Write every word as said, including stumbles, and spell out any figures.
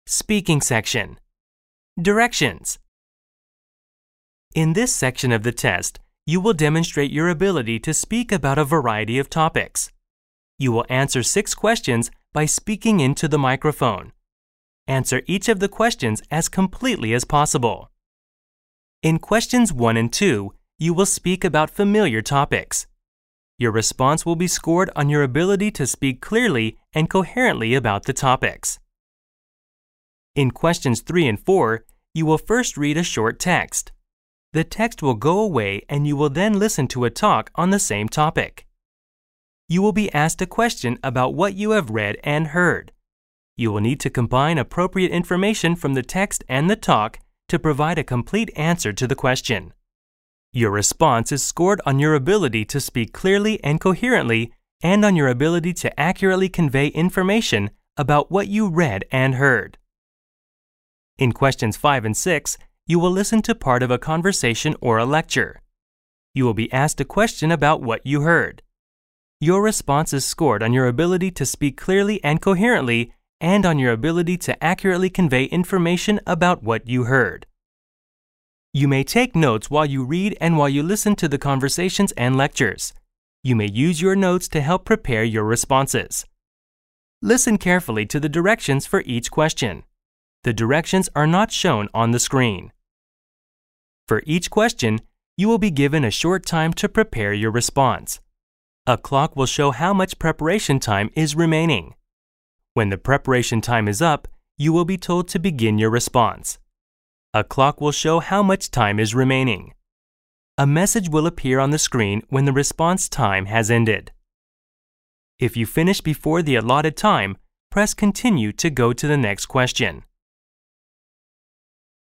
Speaking section. Directions. In this section of the test, you will demonstrate your ability to speak about a variety of topics. You will answer six questions by speaking into the microphone. Answer each of the questions as completely as possible. In questions one and two, you will speak about familiar topics. Your response will be scored on your ability to speak clearly and coherently about the topics. In questions three and four, you will first read a short text. The text will go away and you will then listen to a talk on the same topic. You will be asked a question about what you have read and heard. You will need to combine appropriate information from the text and the talk to provide a complete answer to the question. Your response is scored on your ability to speak clearly and coherently and on your ability to accurately convey information about what you read and heard. In questions five and six, you will listen to part of a conversation or a lecture. You will be asked a question about what you heard. Your response is scored on your ability to speak clearly and coherently and on your ability to accurately convey information about what you heard. You may take notes while you read and while you listen to the conversations and lectures. You may use your notes to help prepare your responses. Listen carefully to the directions for each question. The directions are not shown on the screen. For each question, you will be given a short time to prepare your response. A clock will show how much preparation time is remaining. When the preparation time is up, you will be told to begin your response. A clock will show how much time is remaining. A message will appear on the screen when the response time has ended. If you finish before the allotted time, press Continue to go to the next question.